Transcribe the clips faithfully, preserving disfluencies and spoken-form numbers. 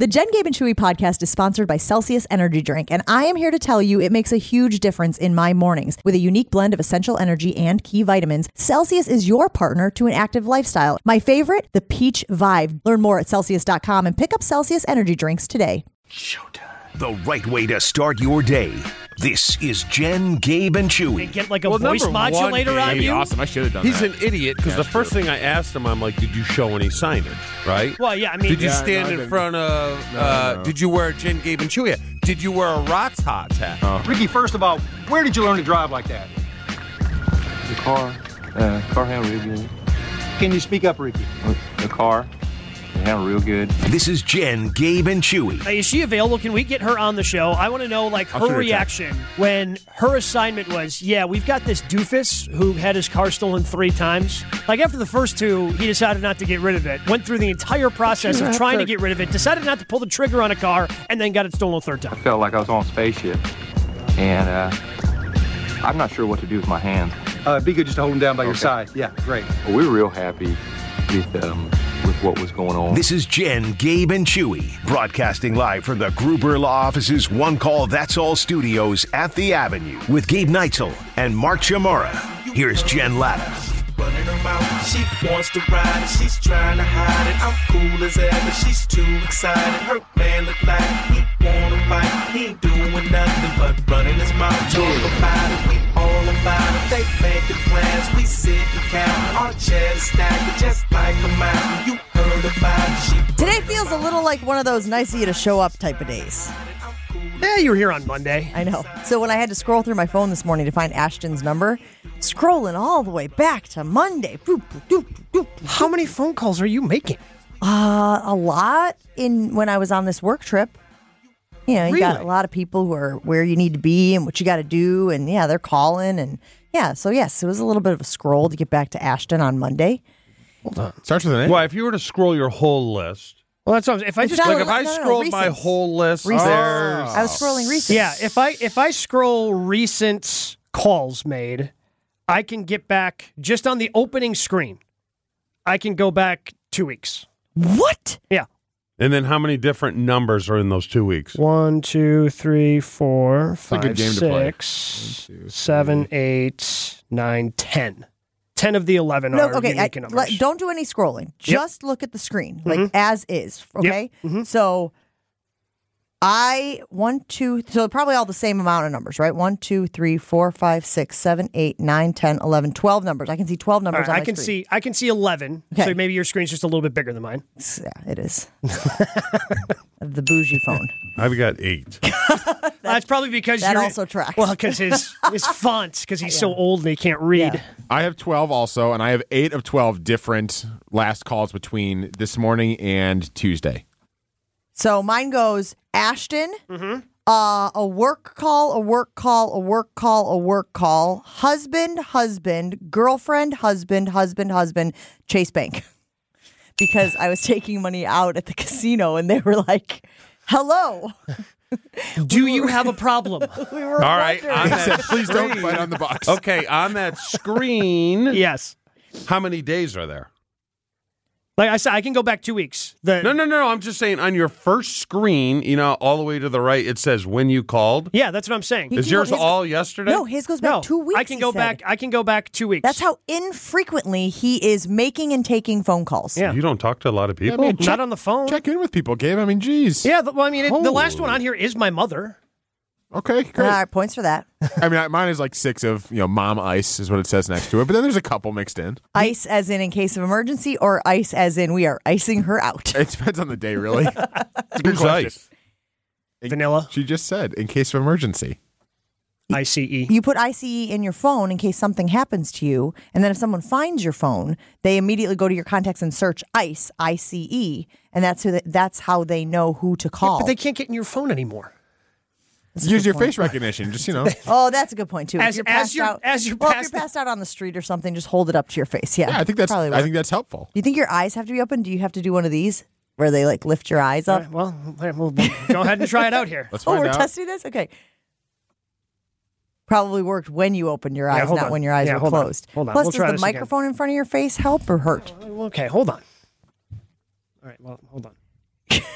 The Jen, Gabe, and Chewy podcast is sponsored by Celsius Energy Drink, and I am here to tell you it makes a huge difference in my mornings. With a unique blend of essential energy and key vitamins, Celsius is your partner to an active lifestyle. My favorite, the Peach Vibe. Learn more at Celsius dot com and pick up Celsius Energy Drinks today. Showtime. The right way to start your day. This is Jen, Gabe, and Chewy. And get like a well, voice modulator one, on you. Awesome. I should have done He's that. He's an idiot because yeah, the first true. thing I asked him, I'm like, did you show any signage, right? Well, yeah, I mean. Did you yeah, stand no, in didn't. front of, no, uh, no. did you wear a Jen, Gabe, and Chewy hat? Did you wear a Rots Hots hat? Oh. Ricky, first of all, where did you learn to drive like that? The car, uh, car handle real good. Can you speak up, Ricky? The car, they handle real good. This is Jen, Gabe, and Chewy. Is she available? Can we get her on the show? I want to know, like, I'll shoot her her a reaction when her assignment was, yeah, we've got this doofus who had his car stolen three times. Like, after the first two, he decided not to get rid of it. Went through the entire process of trying to get rid of it, decided not to pull the trigger on a car, and then got it stolen a third time. I felt like I was on a spaceship, and uh, I'm not sure what to do with my hands. Uh, be good just to hold him down by your Okay. side. Yeah, great. Well, we were real happy with um, with what was going on. This is Jen, Gabe, and Chewy, broadcasting live from the Gruber Law Office's One Call That's All studios at the Avenue with Gabe Neitzel and Mark Chamorro. Here's Jen Latta. Running her mouth, she wants to ride it, she's trying to hide it. I'm cool as ever, she's too excited. Her man look like he wanna fight, he ain't doing nothing but running his mouth. Talk about it, we all about it. They making plans, we sit and count. Our chairs stacked just like a mountain. You heard about it, she Today feels a little like one of those nice of you to show up type of days. Yeah, you were here on Monday. I know. So when I had to scroll through my phone this morning to find Ashton's number, scrolling all the way back to Monday. Boop, boop, boop, boop, boop. How many phone calls are you making? Uh, a lot in when I was on this work trip. You know, you got Really? a lot of people who are where you need to be and what you got to do. And yeah, they're calling. And yeah, so yes, it was a little bit of a scroll to get back to Ashton on Monday. Hold on. Starts with an A. Well, if you were to scroll your whole list, Well, that's what I'm, if I It's just not- like if I no, no, no, scrolled my recent. whole list, Recent. there's I was scrolling recent. yeah, if I if I scroll recent calls made, I can get back just on the opening screen. I can go back two weeks. What? Yeah. And then how many different numbers are in those two weeks? One, two, three, four, a five, good game to play. six, One, two, seven, eight, nine, ten. Ten of the eleven No, are okay. I, unique numbers. let- don't do any scrolling. Just look at the screen, like as is. Okay. Mhm. So I one, two, so probably all the same amount of numbers, right? One, two, three, four, five, six, seven, eight, nine, ten, eleven, twelve numbers. I can see twelve All numbers right, on I my can screen. see I can see eleven. Okay. So maybe your screen's just a little bit bigger than mine. Yeah, it is. The bougie phone. I've got eight. That's probably because That you're, also tracks. Well, because his his font, because he's so old and he can't read. Yeah. I have twelve also, and I have eight of twelve different last calls between this morning and Tuesday. So mine goes Ashton, Mm-hmm. uh, a work call, a work call, a work call, a work call, husband, husband, girlfriend, husband, husband, husband, Chase Bank. Because I was taking money out at the casino and they were like, hello. Do you have a problem? We were All right, wondering. on I that said, please don't screen- bite on the box. Okay, on that screen, Yes. how many days are there? Like I said, I can go back two weeks. The, No, no, no. I'm just saying on your first screen, you know, all the way to the right, it says when you called. Yeah, that's what I'm saying. He Is can yours go- his- all yesterday? No, his goes back No, two weeks. I can he go said. back. I can go back two weeks. That's how infrequently he is making and taking phone calls. Yeah. You don't talk to a lot of Yeah, people. man, check, Not on the phone. check in with people, Gabe. I mean, geez. Yeah, the, well, I mean, it, the last Holy. one on here is my mother. Okay, great. All right, points for that. I mean, I- mine is like six of, you know, mom ice is what it says next to it, but then there's a couple mixed in. Ice as in in case of emergency, or ice as in we are icing her out. It depends on the day, really. It's a good Who's question. ice? Vanilla. She just said, in case of emergency. I C E. You put I C E in your phone in case something happens to you, and then if someone finds your phone, they immediately go to your contacts and search ICE, I C E, and that's who they, that's how they know who to call. But they can't get in your phone anymore. That's a Use good your point. face recognition, just, you know. Oh, that's a good point too. As- if you're as passed you're- out, as you're well, if passed- you're passed out on the street or something, just hold it up to your face. Yeah, Yeah, I think that's probably I work. think that's helpful. Do you think your eyes have to be open? Do you have to do one of these where they like lift your eyes All up? right, well, we'll, we'll go ahead and try it out here. Let's Oh, find we're out. testing this? Okay. Probably worked when you opened your Yeah, eyes, hold not on. when your eyes Yeah, were hold on. closed. Hold on. Plus, We'll does try the this again. microphone in front of your face help or hurt? Okay, hold on. All right, well, hold on.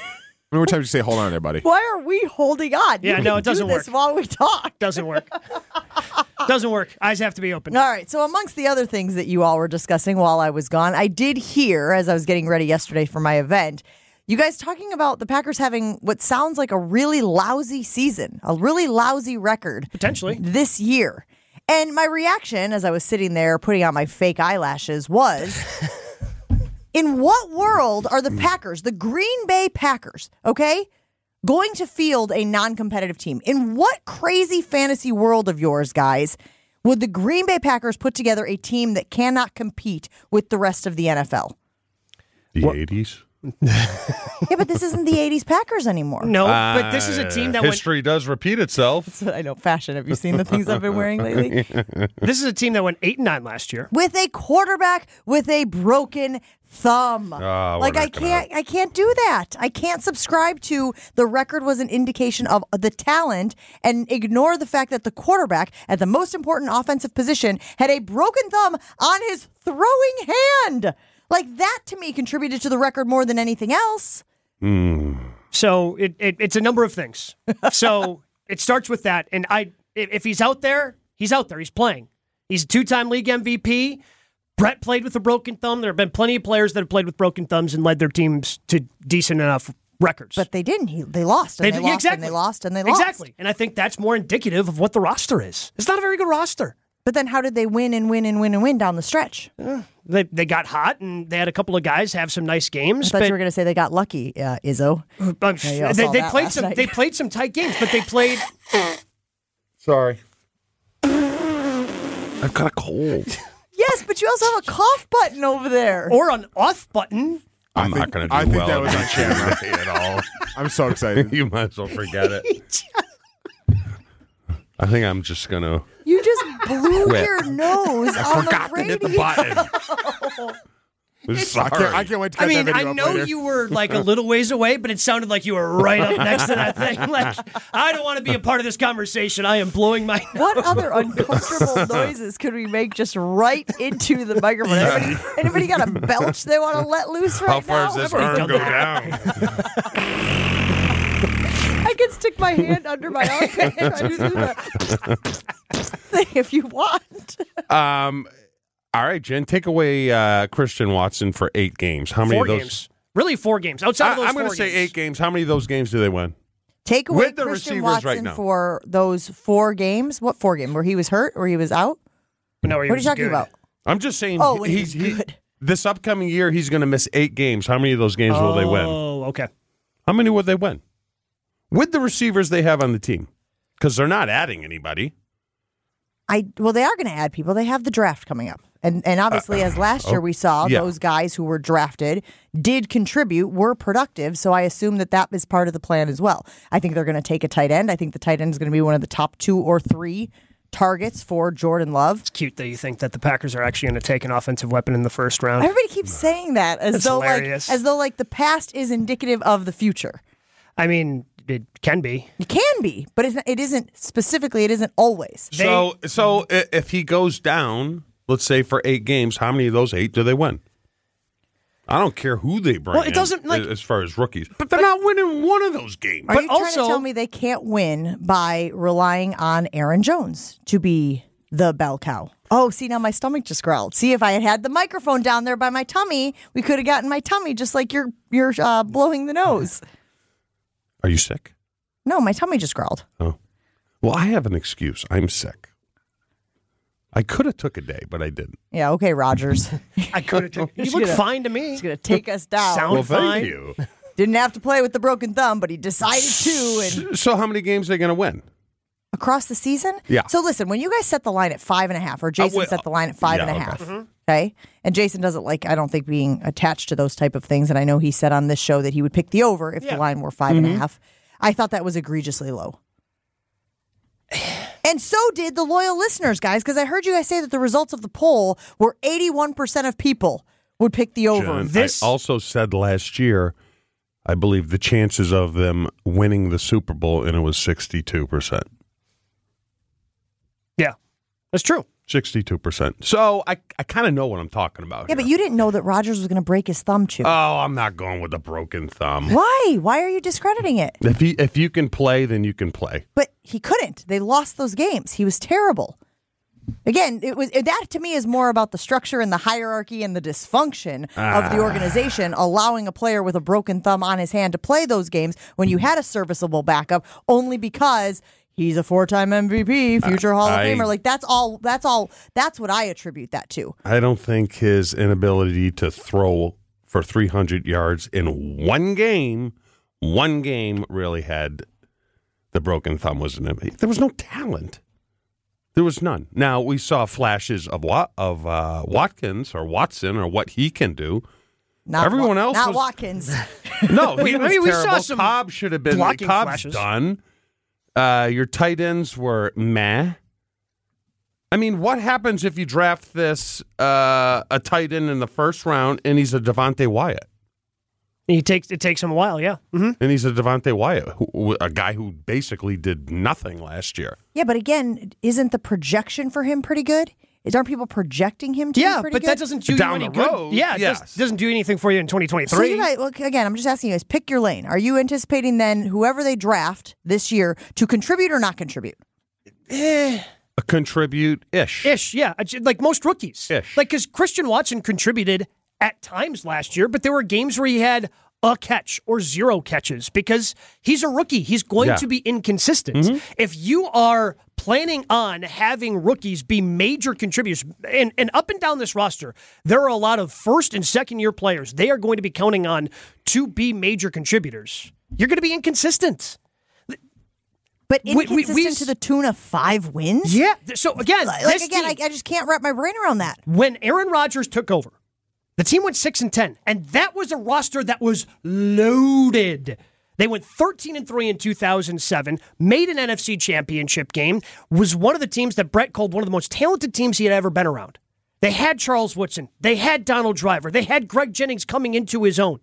How many times you say hold on there, buddy? Why are we holding on? Yeah, You no, can it doesn't do this work. while we talk. Doesn't work. Doesn't work. Eyes have to be open. All right. So amongst the other things that you all were discussing while I was gone, I did hear, as I was getting ready yesterday for my event, you guys talking about the Packers having what sounds like a really lousy season, a really lousy record. Potentially. This year. And my reaction as I was sitting there putting on my fake eyelashes was, in what world are the Packers, the Green Bay Packers, okay, going to field a non-competitive team? In what crazy fantasy world of yours, guys, would the Green Bay Packers put together a team that cannot compete with the rest of the N F L? The What? eighties? Yeah, but this isn't the eighties Packers anymore. No, but this is a team that went. History does repeat itself. I know, fashion. Have you seen the things I've been wearing lately? This is a team that went eight and nine last year. With a quarterback with a broken thumb. Oh, we're like I not gonna- can't I can't do that. I can't subscribe to the record was an indication of the talent and ignore the fact that the quarterback at the most important offensive position had a broken thumb on his throwing hand. Like that to me contributed to the record more than anything else. So it, it it's a number of things. So it starts with that, and I if, if he's out there, he's out there. He's playing. He's a two-time league M V P. Brett played with a broken thumb. There have been plenty of players that have played with broken thumbs and led their teams to decent enough records. But they didn't. He, they lost and they, They- lost exactly. and they lost and they lost. Exactly. And I think that's more indicative of what the roster is. It's not a very good roster. But then how did they win and win and win and win down the stretch? They they got hot, and they had a couple of guys have some nice I games. thought but you were going to say they got lucky, uh, Izzo. but Yeah, y'all they, saw they that played last some night. they played some tight games, but they played Sorry. I've got a cold. Yes, but you also have a cough button over there. or an off button. I'm think- not going to do I think well that was on on camera. camera at all. I'm so excited. You might as well forget it. I think I'm just going to You just blew Quit. your nose on forgot the to hit the radio. button. I'm I sorry. can't, I can't wait to I cut mean, that I video up know later. you were like a little ways away, but it sounded like you were right up next to that thing. Like, I don't want to be a part of this conversation. I am blowing my What other uncomfortable noises could we make just right into the microphone? Anybody, anybody got a belch they want to let loose right How far now? does this already arm done go down? I can stick my hand under my armpit and I do that thing if you want. Um, all right, Jen, take away uh, Christian Watson for eight games. How many four of those? games. Really, four games. Outside of I, those I'm going four to say games. eight games. How many of those games do they win? Take away With the Christian receivers Watson right now. for those four games. What four games? Where he was hurt or he was out? No, he What are was you talking good. about? I'm just saying. Oh, when he he's was he- good. this upcoming year, he's going to miss eight games. How many of those games will they win? Oh, okay. How many would they win with the receivers they have on the team? Because they're not adding anybody. I well, they are going to add people. They have the draft coming up, and and obviously, as last year we saw, Uh, yeah. those guys who were drafted did contribute, were productive. So I assume that that is part of the plan as well. I think they're going to take a tight end. I think the tight end is going to be one of the top two or three targets for Jordan Love. It's cute that you think that the Packers are actually going to take an offensive weapon in the first round. Everybody keeps saying that as That's though hilarious. like as though like the past is indicative of the future. I mean, it can be. It can be, but it's not, it isn't specifically. It isn't always. They- so, so i- if he goes down, let's say for eight games, how many of those eight do they win? I don't care who they bring. Well, it in doesn't, like- as far as rookies, but they're not winning one of those games. Are But you trying also- to tell me they can't win by relying on Aaron Jones to be the bell cow? Oh, see, now my stomach just growled. See, if I had had the microphone down there by my tummy, we could have gotten my tummy just like you're you're uh, blowing the nose. Are you sick? No, my tummy just growled. Oh, well, I have an excuse. I'm sick. I could have took a day, but I didn't. Yeah, okay, Rogers. I could have taken. You He's look gonna- fine to me. He's going to take us down. Sound Well, fine. thank you. Didn't have to play with the broken thumb, but he decided to. And So, how many games are they going to win? across the season? Yeah. So listen, when you guys set the line at five and a half, or Jason well, set the line at five yeah, and a okay. half, okay? And Jason doesn't like, I don't think, being attached to those type of things. And I know he said on this show that he would pick the over if Yeah. the line were five and a half. I thought that was egregiously low. And so did the loyal listeners, guys, because I heard you guys say that the results of the poll were eighty-one percent of people would pick the over. John, This- I also said last year, I believe the chances of them winning the Super Bowl, and it was sixty-two percent. Yeah, that's true. sixty-two percent. So I, I kind of know what I'm talking about. Yeah, here. but you didn't know that Rodgers was going to break his thumb, Chew. Oh, I'm not going with a broken thumb. Why? Why are you discrediting it? If he, if you can play, then you can play. But he couldn't. They lost those games. He was terrible. Again, it was that to me is more about the structure and the hierarchy and the dysfunction ah. of the organization, allowing a player with a broken thumb on his hand to play those games when you had a serviceable backup, only because he's a four-time M V P, future uh, Hall of I, Famer. Like that's all. That's all. That's what I attribute that to. I don't think his inability to throw for three hundred yards in one game, one game really had the broken thumb. Wasn't it? There was no talent. There was none. Now, we saw flashes of what of uh, Watkins or Watson or what he can do. Not Everyone Wa- else not was, Watkins. No, he I was mean, we terrible. saw some Cobb should have been. blocking Cobb's flashes. done. Uh, your tight ends were meh. I mean, what happens if you draft this uh, a tight end in the first round and he's a Devontae Wyatt? He takes it takes him a while, yeah. Mm-hmm. And he's a Devontae Wyatt, who, a guy who basically did nothing last year. Yeah, but again, isn't the projection for him pretty good? Is aren't people projecting him to yeah, be pretty but good? that doesn't do Down you any the good. road, Yeah, it yes. does, doesn't do anything for you in twenty twenty-three. So you guys, look, again, I'm just asking you guys, pick your lane. Are you anticipating then whoever they draft this year to contribute or not contribute? Eh. A contribute-ish. Ish, yeah. Like most rookies. Ish. Like, because Christian Watson contributed at times last year, but there were games where he had a catch or zero catches because he's a rookie. He's going yeah. to be inconsistent. Mm-hmm. If you are planning on having rookies be major contributors, and, and up and down this roster, there are a lot of first and second year players they are going to be counting on to be major contributors. You're going to be inconsistent. But We- we- inconsistent we- to the tune of five wins? Yeah. So, again, Like, this again, team- I, I just can't wrap my brain around that. when Aaron Rodgers took over, the team went six and ten, and that was a roster that was loaded. They went thirteen and three in two thousand seven, made an N F C championship game, was one of the teams that Brett called one of the most talented teams he had ever been around. They had Charles Woodson. They had Donald Driver. They had Greg Jennings coming into his own.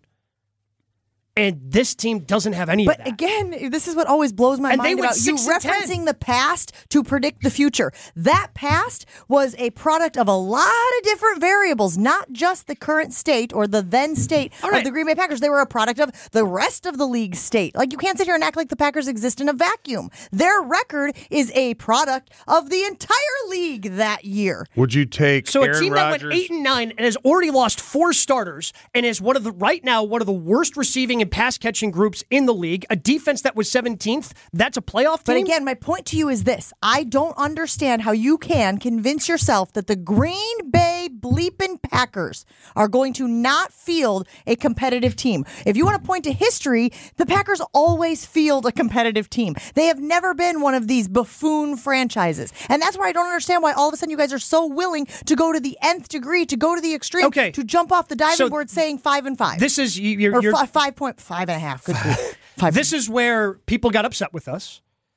And this team doesn't have any But of that. again, this is what always blows my And they mind went about you six and ten. referencing the past to predict the future. That past was a product of a lot of different variables, not just the current state or the then state All right. of the Green Bay Packers. They were a product of the rest of the league's state. Like, you can't sit here and act like the Packers exist in a vacuum. Their record is a product of the entire league that year. Would you take So Aaron a team Rodgers? that went eight and nine and has already lost four starters and is one of the right now one of the worst receiving and pass catching groups in the league, a defense that was seventeenth, that's a playoff team. But again, my point to you is this. I don't understand how you can convince yourself that the Green Bay bleeping Packers are going to not field a competitive team. If you want to point to history, the Packers always field a competitive team. They have never been one of these buffoon franchises. And that's why I don't understand why all of a sudden you guys are so willing to go to the nth degree, to go to the extreme, Okay. to jump off the diving So board saying five and five. this is you- you're, or you're fi- five point five and a half. Good grief. Five. this is where people got upset with us.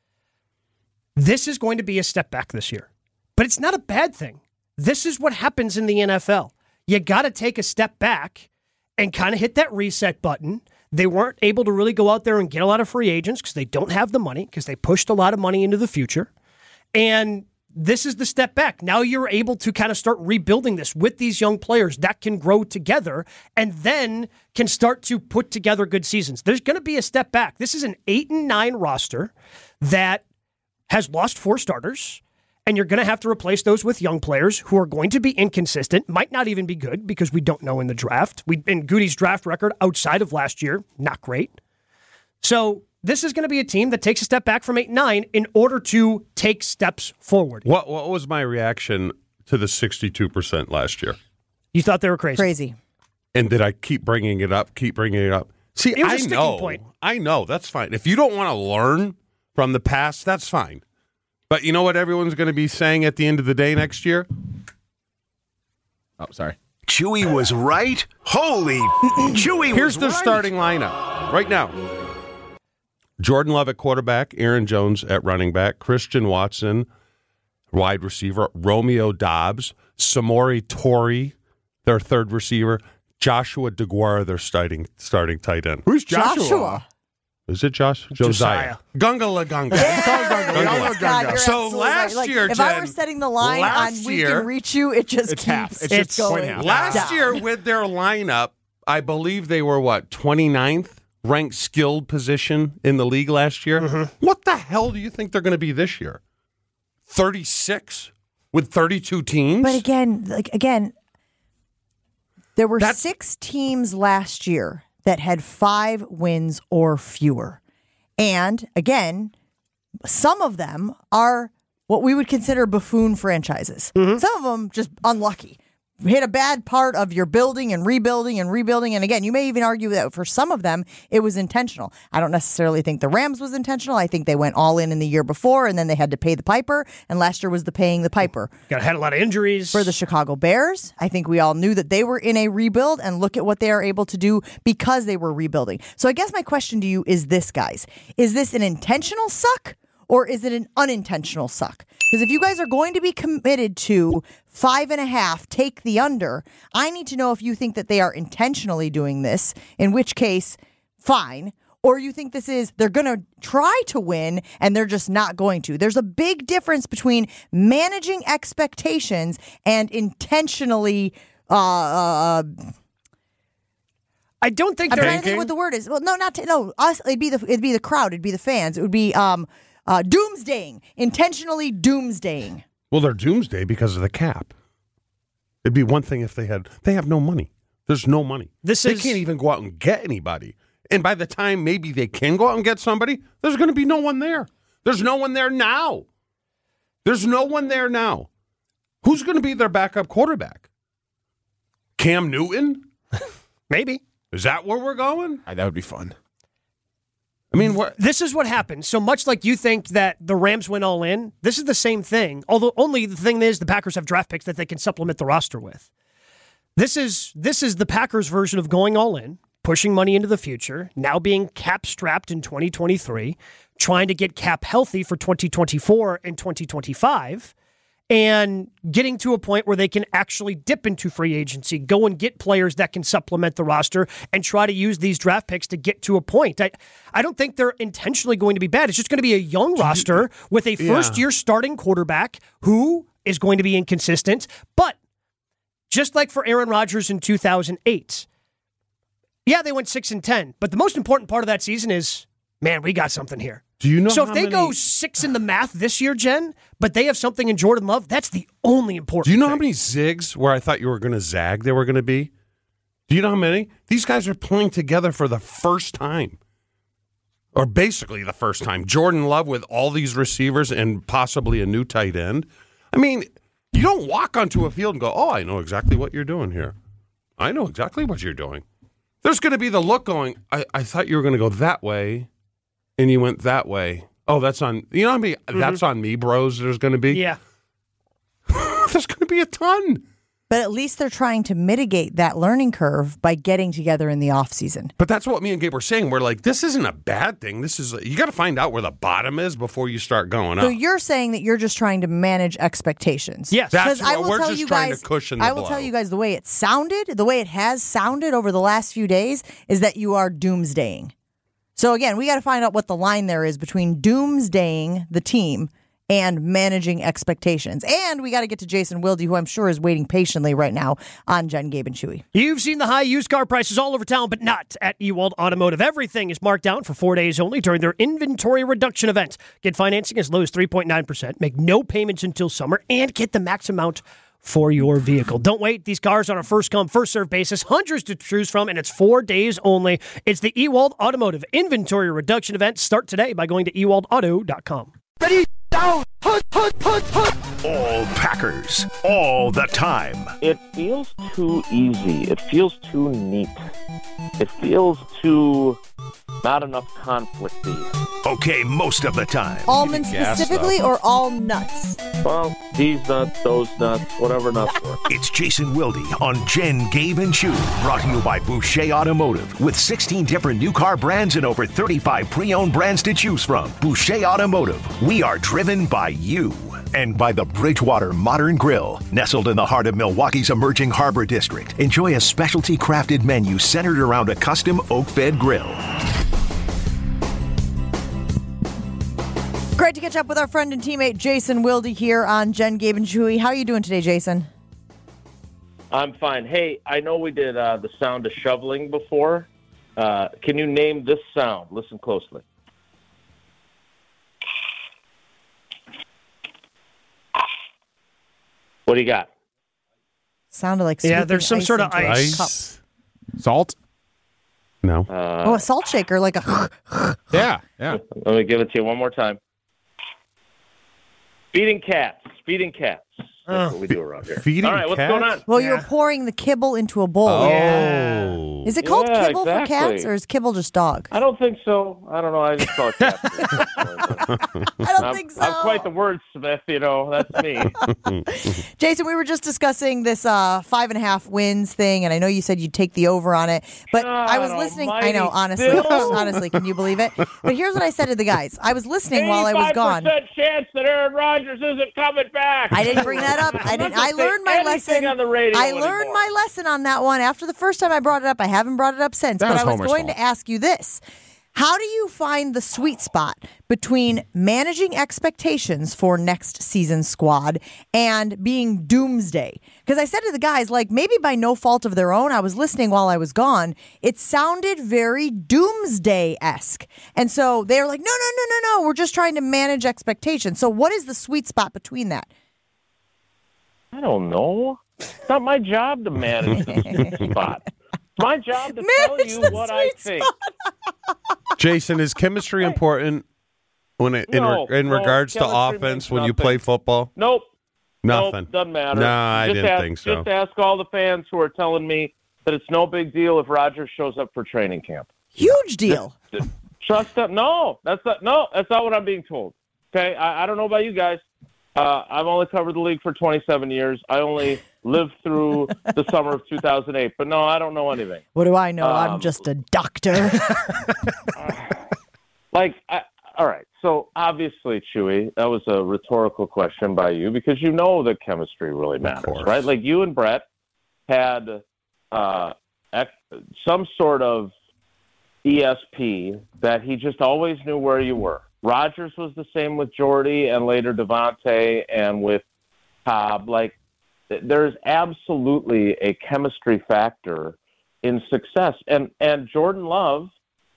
This is going to be a step back this year, but it's not a bad thing. This is what happens in the N F L. You got to take a step back and kind of hit that reset button. They weren't able to really go out there and get a lot of free agents because they don't have the money, because they pushed a lot of money into the future. And this is the step back. Now you're able to kind of start rebuilding this with these young players that can grow together and then can start to put together good seasons. There's going to be a step back. This is an eight and nine roster that has lost four starters, and you're going to have to replace those with young players who are going to be inconsistent, might not even be good because we don't know in the draft. We in Goody's draft record outside of last year, not great. So this is going to be a team that takes a step back from eight and nine in order to take steps forward. What What was my reaction to the sixty-two percent last year? You thought they were crazy. Crazy. And did I keep bringing it up, keep bringing it up? See, It was a I sticking know. point. I know. That's fine. If you don't want to learn from the past, that's fine. But you know what everyone's going to be saying at the end of the day next year? Oh, sorry. Chewy was right? Holy Chewy was Here's their right. starting lineup right now. Jordan Love at quarterback, Aaron Jones at running back, Christian Watson, wide receiver, Romeo Dobbs, Samori Torrey, their third receiver, Joshua DeGuara, their starting starting tight end. Who's Joshua? Joshua. Is it Josh? Josiah. Gunga Gunga. Yes, God, you're So absolutely last right. Like, year, if I Jen, were setting the line last on we year- can reach you, it just It's keeps half. It's it's just point going half. Last down. year with their lineup, I believe they were, what, twenty-ninth ranked skilled position in the league last year? Mm-hmm. What the hell do you think they're going to be this year? thirty-six with thirty-two teams? But again, like again, there were That's- six teams last year that had five wins or fewer. And again, some of them are what we would consider buffoon franchises. Mm-hmm. Some of them just unlucky. Hit a bad part of your building and rebuilding and rebuilding. And again, you may even argue that for some of them, it was intentional. I don't necessarily think the Rams was intentional. I think they went all in in the year before, and then they had to pay the piper. And last year was the paying the piper. Got had a lot of injuries. For the Chicago Bears, I think we all knew that they were in a rebuild, and look at what they are able to do because they were rebuilding. So I guess my question to you is this, guys. Is this an intentional suck or is it an unintentional suck? Because if you guys are going to be committed to five and a half, take the under, I need to know if you think that they are intentionally doing this, in which case, fine. Or you think this is, they're going to try to win and they're just not going to. There's a big difference between managing expectations and intentionally, uh, uh, I don't think I'm they're trying to think what the word is. Well, no, not, to, no, us, it'd be the, it'd be the crowd, it'd be the fans. It would be, um, uh, doomsdaying, intentionally doomsdaying. Well, they're doomsday because of the cap. It'd be one thing if they had, they have no money. There's no money. This they is- can't even go out and get anybody. And by the time maybe they can go out and get somebody, there's going to be no one there. There's no one there now. There's no one there now. Who's going to be their backup quarterback? Cam Newton? Maybe. Is that where we're going? Uh, That would be fun. I mean, what? This is what happens. So much like you think that the Rams went all in, this is the same thing. Although only the thing is the Packers have draft picks that they can supplement the roster with. This is this is the Packers version of going all in, pushing money into the future, now being cap strapped in twenty twenty-three, trying to get cap healthy for twenty twenty-four and twenty twenty-five, and getting to a point where they can actually dip into free agency, go and get players that can supplement the roster, and try to use these draft picks to get to a point. I, I don't think they're intentionally going to be bad. It's just going to be a young roster with a first-year starting quarterback who is going to be inconsistent. But just like for Aaron Rodgers in two thousand eight, yeah, they went six and ten. But the most important part of that season is, man, we got something here. Do you know So how if they many- go six in the math this year, Jen, but they have something in Jordan Love, that's the only important Do you know thing. how many zigs where I thought you were going to zag they were going to be? Do you know how many? These guys are playing together for the first time. Or basically the first time. Jordan Love with all these receivers and possibly a new tight end. I mean, you don't walk onto a field and go, oh, I know exactly what you're doing here. I know exactly what you're doing. There's going to be the look going, I, I thought you were going to go that way, and you went that way. Oh, that's on, you know how many, mm-hmm. that's on me, bros, there's going to be? Yeah. There's going to be a ton. But at least they're trying to mitigate that learning curve by getting together in the offseason. But that's what me and Gabe were saying. We're like, this isn't a bad thing. This is, you got to find out where the bottom is before you start going So up. you're saying that you're just trying to manage expectations. Yes. That's 'Cause I what will we're tell just you trying guys, to cushion the I will blow. tell you guys the way it sounded, the way it has sounded over the last few days is that you are doomsdaying. So again, we got to find out what the line there is between doomsdaying the team and managing expectations. And we got to get to Jason Wilde, who I'm sure is waiting patiently right now on Jen, Gabe, and Chewy. You've seen the high used car prices all over town, but not at Ewald Automotive. Everything is marked down for four days only during their inventory reduction event. Get financing as low as three point nine percent, make no payments until summer, and get the max amount for your vehicle. Don't wait. These cars are on a first-come, first-served basis. Hundreds to choose from, and it's four days only. It's the Ewald Automotive Inventory Reduction Event. Start today by going to ewald auto dot com. Ready, down, put, put, put, put. All Packers, all the time. It feels too easy. It feels too neat. It feels too not enough conflicty. Okay, most of the time. Almonds gas, specifically though. or all nuts? Well, these nuts, those nuts, whatever nuts were. It's Jason Wilde on Jen, Gabe, and Chewy. Brought to you by Boucher Automotive. With sixteen different new car brands and over thirty-five pre-owned brands to choose from. Boucher Automotive. We are driven by you. And by the Bridgewater Modern Grill. Nestled in the heart of Milwaukee's emerging harbor district. Enjoy a specialty crafted menu centered around a custom oak-fed grill. Great to catch up with our friend and teammate Jason Wilde here on Jen, Gabe, and Chewy. How are you doing today, Jason? I'm fine. Hey, I know we did uh, the sound of shoveling before. Uh, can you name this sound? Listen closely. What do you got? Sounded like Yeah, scooping there's some ice sort of into a ice. cup. Salt? No. Uh, Oh, a salt shaker, like a. Yeah, yeah. Let me give it to you one more time. Feeding cats. Feeding cats. That's Oh. what we do around here. Feeding All right, what's cats? going on? Well, Yeah. you're pouring the kibble into a bowl. Oh. Is it called Yeah, kibble for exactly. cats, or is kibble just dog? I don't think so. I don't know. I just call it cats. I don't I'm, think so. I'm quite the wordsmith, you know. That's me. Jason, we were just discussing this uh, five and a half wins thing, and I know you said you'd take the over on it, but I was God listening. I know, almighty, honestly, Bill. honestly, can you believe it? But here's what I said to the guys. I was listening while I was gone. eighty-five percent chance that Aaron Rodgers isn't coming back. I didn't bring that up. I didn't. I Let's say learned my anything lesson. on the radio I anymore. learned my lesson on that one after the first time I brought it up. I haven't brought it up since. That but was I was Homer's going fault. to ask you this. How do you find the sweet spot between managing expectations for next season's squad and being doomsday? Because I said to the guys, like, maybe by no fault of their own, I was listening while I was gone. It sounded very doomsday-esque. And so they were like, no, no, no, no, no. We're just trying to manage expectations. So what is the sweet spot between that? I don't know. It's not my job to manage the sweet spot. It's my job to tell Manage you the what I sweet think. Jason, is chemistry important when it, in, No, re- in no, regards to chemistry offense means when you nothing. play football? Nope. Nothing. Nope, doesn't matter. No, I just didn't ask, think so. Just ask all the fans who are telling me that it's no big deal if Rodgers shows up for training camp. Huge deal. Trust them. No, that's not. No, that's not what I'm being told. Okay, I, I don't know about you guys. Uh, I've only covered the league for twenty-seven years. I only lived through the summer of two thousand eight. But no, I don't know anything. What do I know? I'm Um, just a doctor. Like, I, all right. So obviously, Chewy, that was a rhetorical question by you because you know that chemistry really matters, course. right? Like you and Brett had uh, ec- some sort of E S P that he just always knew where you were. Rodgers was the same with Jordy and later Devontae and with Cobb. Like, th- there's absolutely a chemistry factor in success. And, and Jordan Love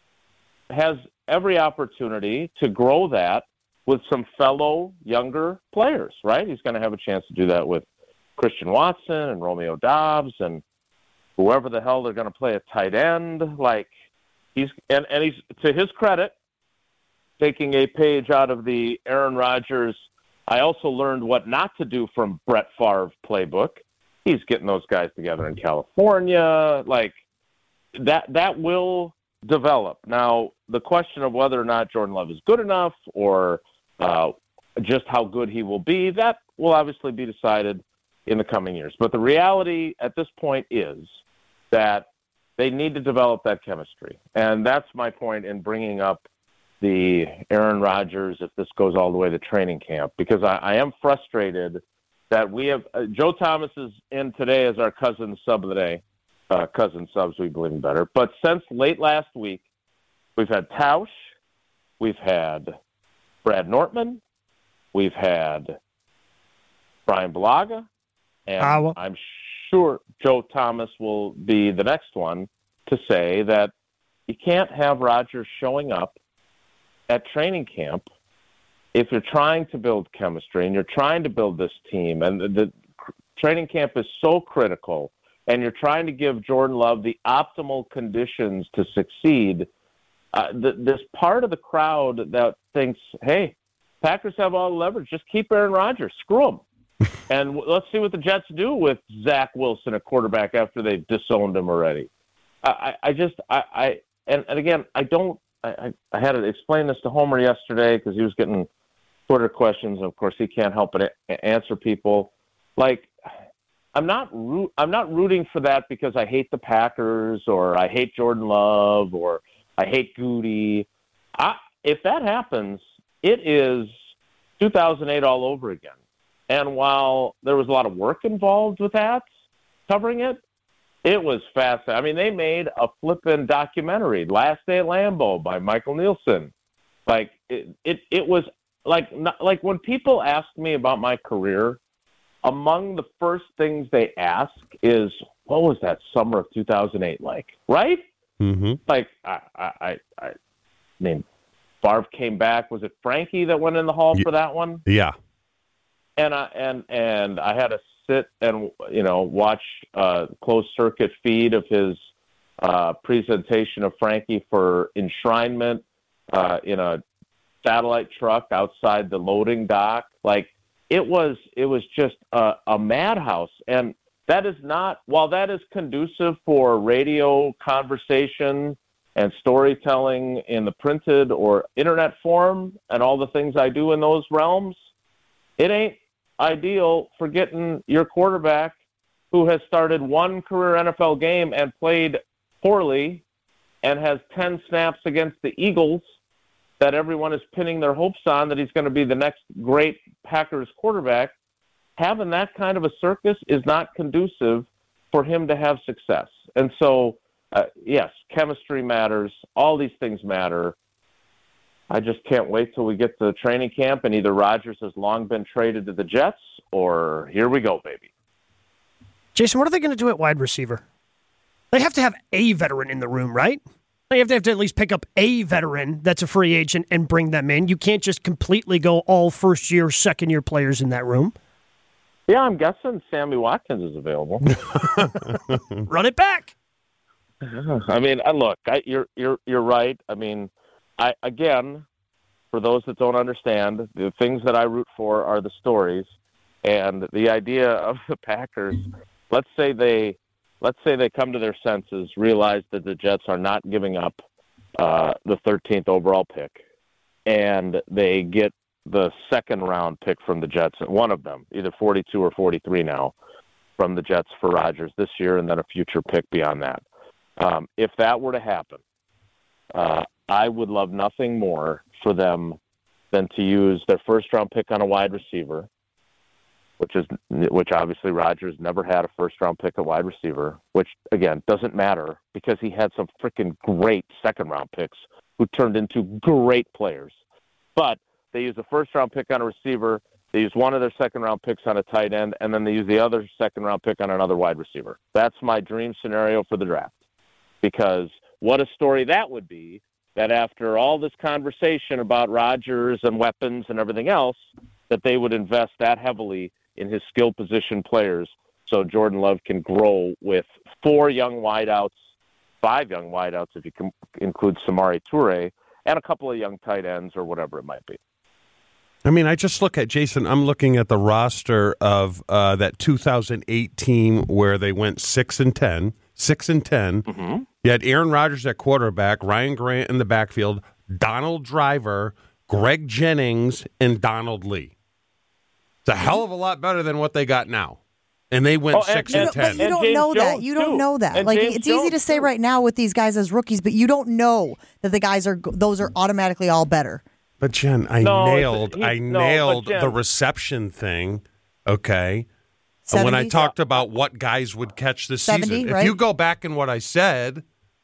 has every opportunity to grow that with some fellow younger players, right? He's going to have a chance to do that with Christian Watson and Romeo Dobbs and whoever the hell they're going to play at tight end. Like, he's and, and he's, to his credit, taking a page out of the Aaron Rodgers, I also learned what not to do from Brett Favre playbook. He's getting those guys together in California. Like, that that will develop. Now, the question of whether or not Jordan Love is good enough or uh, just how good he will be, that will obviously be decided in the coming years. But the reality at this point is that they need to develop that chemistry. And that's my point in bringing up the Aaron Rodgers, if this goes all the way to training camp, because I, I am frustrated that we have uh, Joe Thomas is in today as our cousin sub of the day. Uh, cousin subs, we believe in better. But since late last week, we've had Tausch, we've had Brad Nortman, we've had Brian Balaga, and Ah, well- I'm sure Joe Thomas will be the next one to say that you can't have Rodgers showing up at training camp if you're trying to build chemistry and you're trying to build this team, and the, the training camp is so critical, and you're trying to give Jordan Love the optimal conditions to succeed, uh, th- this part of the crowd that thinks, hey, Packers have all the leverage, just keep Aaron Rodgers, screw him. And w- let's see what the Jets do with Zach Wilson, a quarterback, after they've disowned him already. I, I, I just, I, I and, and again, I don't, I, I had to explain this to Homer yesterday because he was getting Twitter questions, and of course he can't help but a- answer people. Like, I'm not root, I'm not rooting for that because I hate the Packers or I hate Jordan Love or I hate Goody. I, if that happens, it is two thousand eight all over again. And while there was a lot of work involved with that, covering it, it was fast. I mean, they made a flippin' documentary, Last Day at Lambeau by Michael Nielsen. Like, it, it, it was like not, like when people ask me about my career, among the first things they ask is, what was that summer of two thousand eight like, right? Mm-hmm. Like, I, I, I, I mean, Favre came back. Was it Frankie that went in the hall for that one? Yeah. And I and and I had to sit and you know watch a closed circuit feed of his uh, presentation of Frankie for enshrinement uh, in a satellite truck outside the loading dock. Like it was, it was just a, a madhouse. And that is not, while that is conducive for radio conversation and storytelling in the printed or internet form and all the things I do in those realms, it ain't ideal for getting your quarterback who has started one career N F L game and played poorly and has ten snaps against the Eagles that everyone is pinning their hopes on that he's going to be the next great Packers quarterback. Having that kind of a circus is not conducive for him to have success. And so, uh, yes, chemistry matters. All these things matter. I just can't wait till we get to training camp and either Rodgers has long been traded to the Jets or here we go, baby. Jason, what are they going to do at wide receiver? They have to have a veteran in the room, right? They have to have to at least pick up a veteran that's a free agent and bring them in. You can't just completely go all first-year, second-year players in that room. Yeah, I'm guessing Sammy Watkins is available. Run it back. I mean, look, I, you're you're you're right. I mean, I again, for those that don't understand, the things that I root for are the stories, and the idea of the Packers. Let's say they, let's say they come to their senses, realize that the Jets are not giving up uh, the thirteenth overall pick, and they get the second round pick from the Jets, one of them, either forty-two or forty-three now, from the Jets for Rodgers this year, and then a future pick beyond that. Um, if that were to happen, uh, I would love nothing more for them than to use their first round pick on a wide receiver, which is which obviously Rodgers never had a first round pick at wide receiver, which again doesn't matter because he had some freaking great second round picks who turned into great players. But they use a first round pick on a receiver, they use one of their second round picks on a tight end, and then they use the other second round pick on another wide receiver. That's my dream scenario for the draft. Because what a story that would be, that after all this conversation about Rodgers and weapons and everything else, that they would invest that heavily in his skill position players so Jordan Love can grow with four young wideouts, five young wideouts if you can include Samori Toure, and a couple of young tight ends or whatever it might be. I mean, I just look at, Jason, I'm looking at the roster of uh, that two thousand eight team where they went six and ten, six and ten. Mm-hmm. You had Aaron Rodgers at quarterback, Ryan Grant in the backfield, Donald Driver, Greg Jennings, and Donald Lee. It's a hell of a lot better than what they got now. And they went oh, and, six and, and, ten. But you And don't James know that. Jones, You don't too. know that. And Like James it's easy to Jones, say too. right now with these guys as rookies, but you don't know that the guys are those are automatically all better. But Jen, I No, it's- nailed, he- I no, but nailed Jen- the reception thing. Okay. And when I seventy? talked about what guys would catch this seventy, season, right? if you go back in what I said,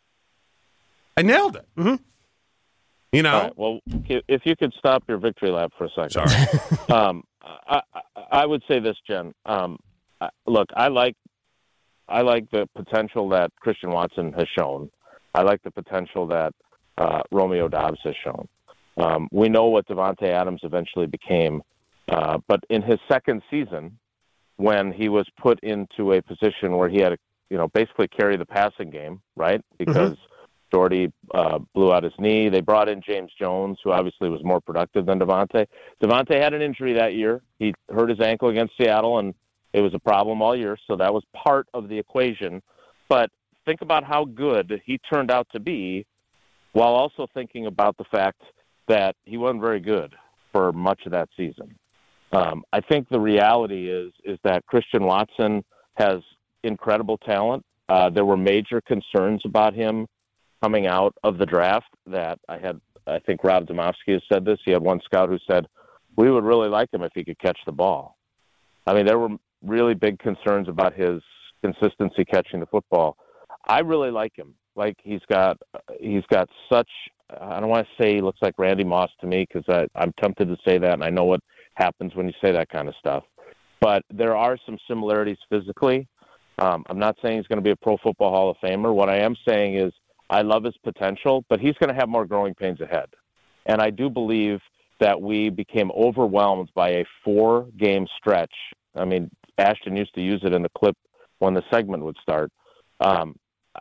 I nailed it. Mm-hmm. You know. All right, well, if you could stop your victory lap for a second. Sorry. um, I, I, I would say this, Jen. Um, I- look, I like I like the potential that Christian Watson has shown. I like the potential that uh, Romeo Doubs has shown. Um, we know what Devontae Adams eventually became, uh, but in his second season, when he was put into a position where he had to, you know, basically carry the passing game, right? Because mm-hmm. Jordy uh, blew out his knee. They brought in James Jones, who obviously was more productive than Devontae. Devontae had an injury that year. He hurt his ankle against Seattle, and it was a problem all year, so that was part of the equation. But think about how good he turned out to be while also thinking about the fact that he wasn't very good for much of that season. Um, I think the reality is is that Christian Watson has incredible talent. Uh, there were major concerns about him coming out of the draft that I had. I think Rob Domofsky has said this. He had one scout who said, we would really like him if he could catch the ball. I mean, there were really big concerns about his consistency catching the football. I really like him. Like he's got he's got such I don't want to say he looks like Randy Moss to me because I'm tempted to say that, and I know what happens when you say that kind of stuff. But there are some similarities physically. Um, I'm not saying he's going to be a Pro Football Hall of Famer. What I am saying is I love his potential, but he's going to have more growing pains ahead. And I do believe that we became overwhelmed by a four-game stretch. I mean, Ashton used to use it in the clip when the segment would start. Um,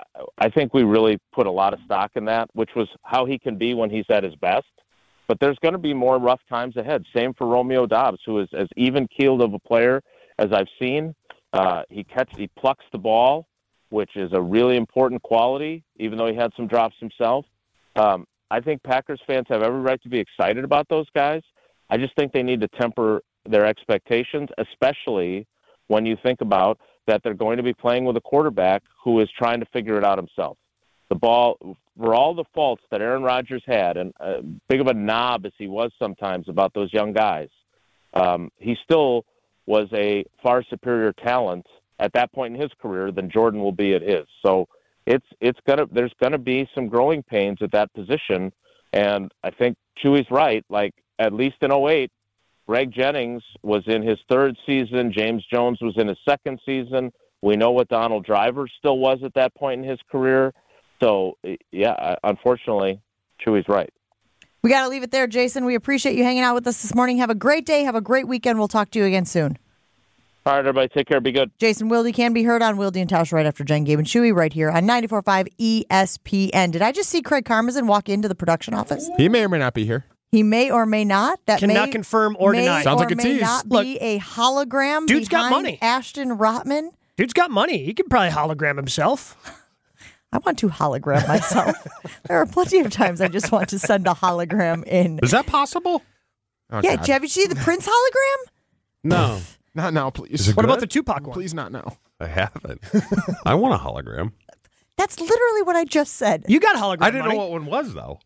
I think we really put a lot of stock in that, which was how he can be when he's at his best. But there's going to be more rough times ahead. Same for Romeo Doubs, who is as even-keeled of a player as I've seen. Uh, he catch, he plucks the ball, which is a really important quality, even though he had some drops himself. Um, I think Packers fans have every right to be excited about those guys. I just think they need to temper their expectations, especially when you think about that they're going to be playing with a quarterback who is trying to figure it out himself. The ball, for all the faults that Aaron Rodgers had, and uh, big of a knob as he was sometimes about those young guys, um, he still was a far superior talent at that point in his career than Jordan will be at his. So it's it's gonna there's gonna be some growing pains at that position, and I think Chewy's right. Like at least in oh eight, Greg Jennings was in his third season. James Jones was in his second season. We know what Donald Driver still was at that point in his career. So, yeah, unfortunately, Chewy's right. We got to leave it there, Jason. We appreciate you hanging out with us this morning. Have a great day. Have a great weekend. We'll talk to you again soon. All right, everybody. Take care. Be good. Jason Wilde can be heard on Wilde and Tausch right after Jen, Gabe, and Chewy right here on ninety-four point five E S P N. Did I just see Craig Karmazin walk into the production office? He may or may not be here. He may or may not. That cannot may, confirm or may deny. Sounds or like a may tease. not Look, be a hologram dude's got behind money. Ashton Rotman. Dude's got money. He can probably hologram himself. I want to hologram myself. There are plenty of times I just want to send a hologram in. Is that possible? Oh, Yeah, God. have you seen the Prince hologram? No. Not now, please. Is it What good? about the Tupac one? Please not now. I haven't. I want a hologram. That's literally what I just said. You got hologram I didn't money. know what one was, though.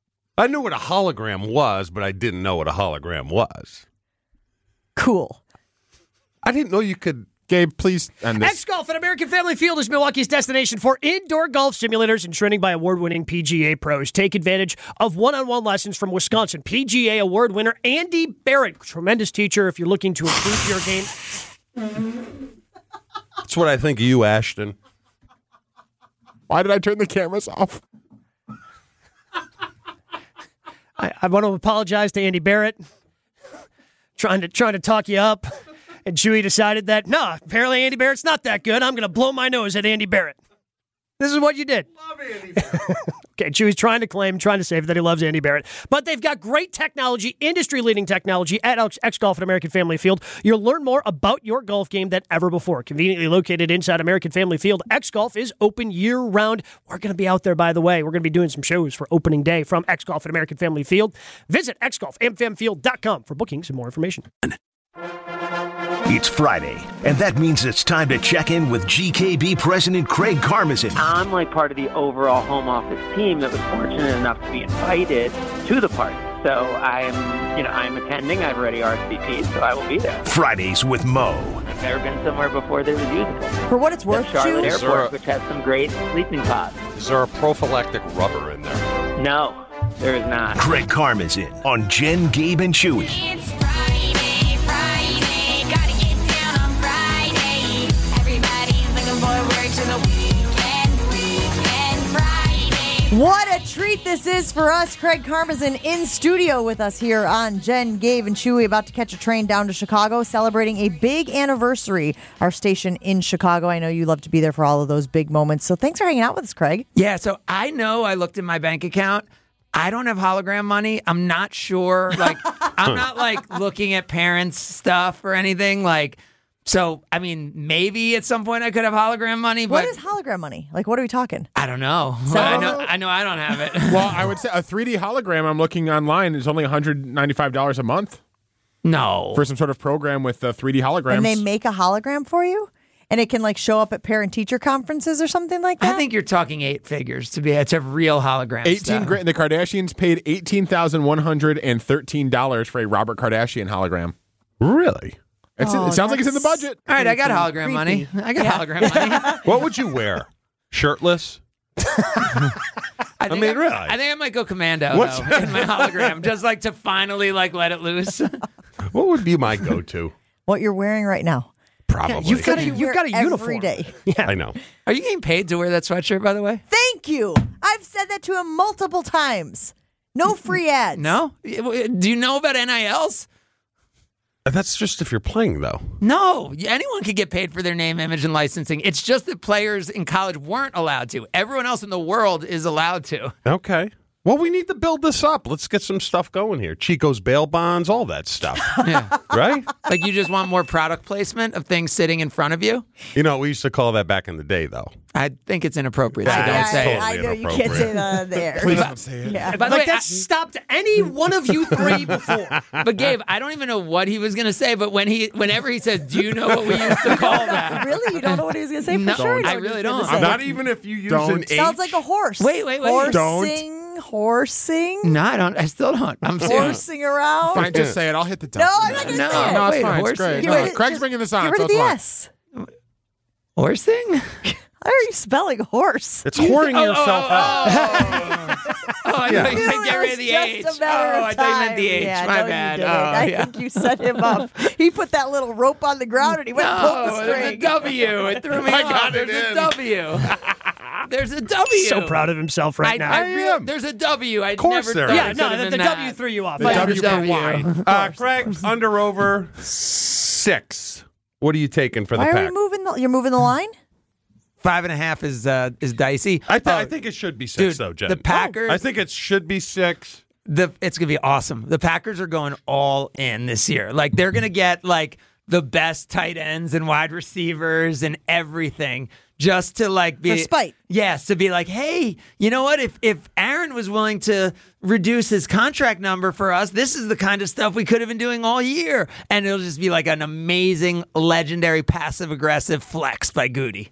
I knew what a hologram was, but I didn't know what a hologram was. Cool. I didn't know you could. Gabe, please end this. X-Golf at American Family Field is Milwaukee's destination for indoor golf simulators and training by award-winning P G A pros. Take advantage of one-on-one lessons from Wisconsin P G A award winner Andy Barrett. Tremendous teacher if you're looking to improve your game. That's what I think of you, Ashton. Why did I turn the cameras off? I, I want to apologize to Andy Barrett. Trying to trying to talk you up. And Chewy decided that, nah, apparently Andy Barrett's not that good. I'm going to blow my nose at Andy Barrett. This is what you did. Love Andy Barrett. Okay, Chewy's trying to claim, trying to say that he loves Andy Barrett. But they've got great technology, industry-leading technology at X-Golf at American Family Field. You'll learn more about your golf game than ever before. Conveniently located inside American Family Field, X-Golf is open year-round. We're going to be out there, by the way. We're going to be doing some shows for opening day from X-Golf at American Family Field. Visit x golf am fam field dot com for bookings and more information. It's Friday, and that means it's time to check in with G K B President Craig Karmazin. I'm like part of the overall home office team that was fortunate enough to be invited to the party. So I'm, you know, I'm attending. I've already R S V P'd, so I will be there. Fridays with Mo. I've never been somewhere before that was usable. For what it's worth, Charlotte Chewy, Airport, which has some great sleeping pods. Is there a prophylactic rubber in there? No, there is not. Craig Karmazin on Jen, Gabe, and Chewy. It's Friday, Friday, gotta get down on Friday. Everybody's looking forward to the weekend, weekend, Friday. what a treat this is for us. Craig Karmazin in studio with us here on Jen, Gabe, and Chewy, about to catch a train down to Chicago, celebrating a big anniversary, our station in Chicago. I know you love to be there for all of those big moments. So thanks for hanging out with us, Craig. Yeah, so I know I looked in my bank account. I don't have hologram money. I'm not sure. Like, I'm not like looking at parents' stuff or anything. Like, so I mean, maybe at some point I could have hologram money. What but is hologram money? Like, what are we talking? I don't know. So- I know. I know. I don't have it. Well, I would say a three D hologram I'm looking online is only one hundred ninety-five dollars a month No. for some sort of program with uh, three D holograms. And they make a hologram for you? And it can like show up at parent-teacher conferences or something like that? I think you're talking eight figures to be. It's a real hologram. eighteen stuff. grand. The Kardashians paid eighteen thousand one hundred and thirteen dollars for a Robert Kardashian hologram. Really? It's Oh, it sounds like it's in the that's- budget. All right, I got hologram Creepy. money. I got Yeah. hologram money. What would you wear? Shirtless? I, I think mean, really. I think I might go commando What's- though, in my hologram, just like to finally like let it loose. What would be my go-to? What you're wearing right now. Probably. You've got a, You you've wear got a uniform. every day. Yeah. I know. Are you getting paid to wear that sweatshirt, by the way? Thank you. I've said that to him multiple times. No free ads. No. Do you know about N I Ls? That's just if you're playing, though. No, anyone could get paid for their name, image, and licensing. It's just that players in college weren't allowed to. Everyone else in the world is allowed to. Okay. Well, we need to build this up. Let's get some stuff going here. Chico's bail bonds, all that stuff. Yeah. Right? Like you just want more product placement of things sitting in front of you? You know, we used to call that back in the day, though. I think it's inappropriate, so Yeah, don't it's say totally it. I know you can't inappropriate. say that on there. Please don't say it. Yeah. By the Like way, that I- stopped any one of you three before. But Gabe, I don't even know what he was going to say, but when he, whenever he says, do you know what we used to call that? Really? You don't know what he was going to say? For No, sure. you I know what really he was don't. gonna say. Not even if you use Don't. an H. Sounds like a horse. Wait, wait, wait. Horsing, horsing, No, I don't. I still don't. I'm serious. horsing around. Fine, just say it. I'll hit the No, dump. I'm not going to No, say it. No, it's Wait, fine. horse- It's great. get No, rid of- Craig's just bringing this Get on, rid so of it's the fine. S. Horse thing? How are you spelling horse? It's whoring Oh, oh, yourself oh, out. oh. Oh, I Yeah. thought you Knew said it get rid was of the just H. a matter Oh, of I thought you meant time. the H. Yeah, My no, bad. You didn't. Oh, I yeah. think you set him up. He put that little rope on the ground and he went and pulled No, the there's a string. W. It threw me I off. got it There's a in. W. There's a W. So proud of himself right I, now. I I real- am. There's a W. I course never there thought is. yeah, it no, could've the, the been W that. threw you off. The I W for understand. wine. Uh, Craig, under over six. What are you taking for the Why are pack? we moving the? You're moving the line. Five and a half is uh, is dicey. I, th- Oh, I think it should be six, dude, though, Jen. the Packers- I think it should be six. the it's gonna be awesome. The Packers are going all in this year. Like they're gonna get like the best tight ends and wide receivers and everything just to like be For spite. Yes, to be like, hey, you know what? If if Aaron was willing to reduce his contract number for us, this is the kind of stuff we could have been doing all year, and it'll just be like an amazing, legendary, passive aggressive flex by Goody.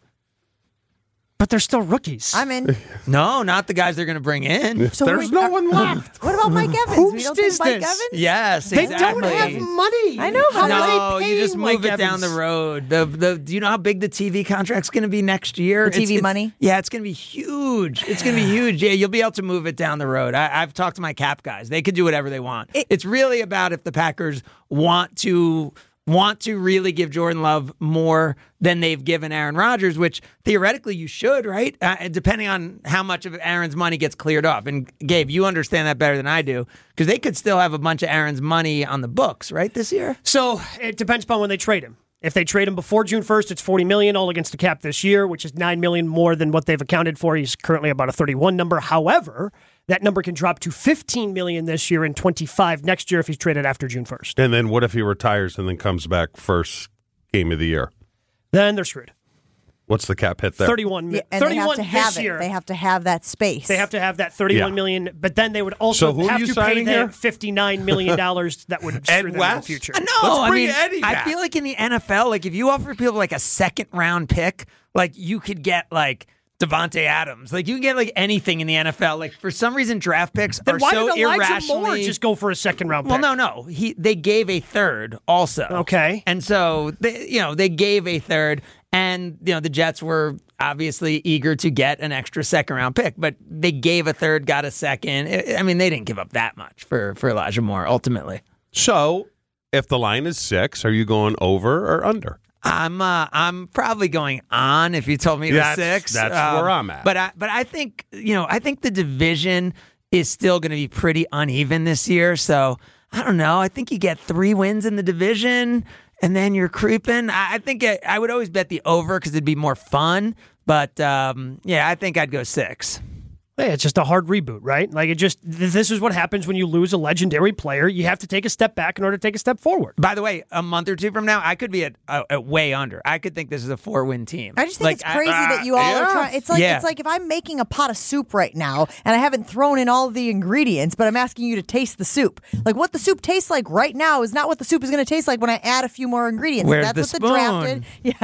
But they're still rookies. I'm in. No, not the guys they're going to bring in. So There's we- no one left. What about Mike Evans? Whose we don't take is Mike this? Evans. Yes, they exactly. don't have money. I know, but How No, are they you just paying move it Mike down Evans? the road. The the do you know how big the T V contract's going to be next year? The T V It's- it's- money? Yeah, it's going to be huge. It's going to be huge. Yeah, you'll be able to move it down the road. I, I've talked to my cap guys. They could do whatever they want. It- it's really about if the Packers want to want to really give Jordan Love more than they've given Aaron Rodgers, which theoretically you should, right? Uh, depending on how much of Aaron's money gets cleared off. And Gabe, you understand that better than I do because they could still have a bunch of Aaron's money on the books, right, this year? So it depends upon when they trade him. If they trade him before June first, it's forty million dollars all against the cap this year, which is nine million dollars more than what they've accounted for. He's currently about a thirty-one number. However, that number can drop to fifteen million dollars this year and twenty-five next year if he's traded after June first. And then what if he retires and then comes back first game of the year? Then they're screwed. What's the cap hit there? thirty-one, Yeah, and they thirty-one have to have this it. year. They have to have that space. They have to have that thirty-one Yeah. million, but then they would also So who are have you to pay signing them here? fifty-nine million dollars that would screw them in the West? future. No, Let's I bring mean, Eddie I back. feel like in the N F L, like if you offer people like a second round pick, like you could get like Devontae Adams, like you can get like anything in the N F L. Like for some reason, draft picks Then are why so did Elijah irrationally. Moore just go for a second round Well, pick? no, no, he they gave a third also. Okay. and so they, you know, they gave a third, and you know the Jets were obviously eager to get an extra second round pick, but they gave a third, got a second. I I mean, they didn't give up that much for for Elijah Moore ultimately. So if the line is six, are you going over or under? I'm uh, I'm probably going on if you told me it was That's- six. that's Um, where I'm at. But I but I think you know I think the division is still going to be pretty uneven this year. So I don't know. I think you get three wins in the division and then you're creeping. I, I think I, I would always bet the over because it'd be more fun. But um, yeah, I think I'd go six. Hey, it's just a hard reboot, right? Like it just th- this is what happens when you lose a legendary player. You have to take a step back in order to take a step forward. By the way, a month or two from now, I could be at, uh, at way under. I could think this is a four win team. I just think Like, it's crazy I- that you all yeah. are trying. It's like Yeah. it's like if I'm making a pot of soup right now and I haven't thrown in all of the ingredients, but I'm asking you to taste the soup. Like what the soup tastes like right now is not what the soup is going to taste like when I add a few more ingredients. Where's That's the what the drafted. Yeah.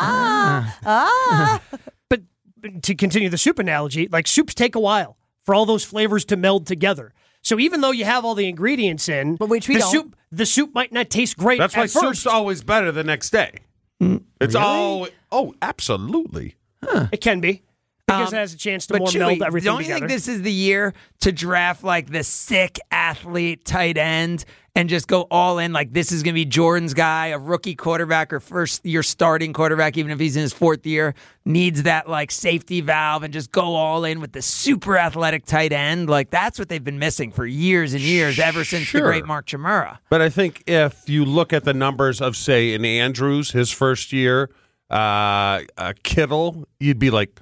Ah. Ah. But, but to continue the soup analogy, like soups take a while for all those flavors to meld together. So even though you have all the ingredients in, But which we the don't. soup the soup might not taste great That's at why first. soup's always better the next day. It's all oh, absolutely. It can be. Because Um, it has a chance to but more Chewy, meld everything don't you together. think this is the year to draft like the sick athlete tight end and just go all in? Like this is going to be Jordan's guy, a rookie quarterback or first year starting quarterback, even if he's in his fourth year, needs that like safety valve and just go all in with the super athletic tight end. Like that's what they've been missing for years and years, ever since Sure. the great Mark Chmura. But I think if you look at the numbers of, say, in Andrews, his first year, uh, uh, Kittle, you'd be like,